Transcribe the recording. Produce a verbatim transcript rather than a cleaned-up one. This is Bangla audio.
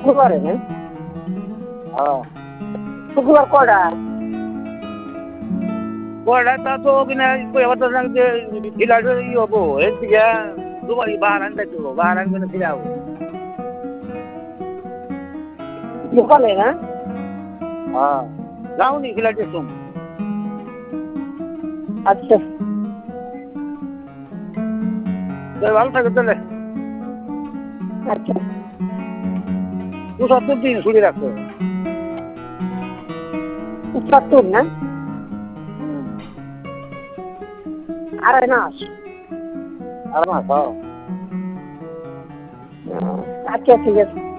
শুক্রবারে না? হ্যাঁ শুক্রবার কটা? কয়টা তা তো কিনা কই আবার তো যে খিলাড়ি ই হবো এর থেকে দুবাই বাহার আনতে দেবো বাহার আনবে ফিরে যাবো সকালে না? হ্যাঁ যাওনি খিলাড়ি শুন আচ্ছা ভালো থাকে তাহলে আচ্ছা দু সত্তর দিন ছুটি রাখতো সত্তর না? আড়াই মাস। আর মাস আচ্ছা ঠিক আছে।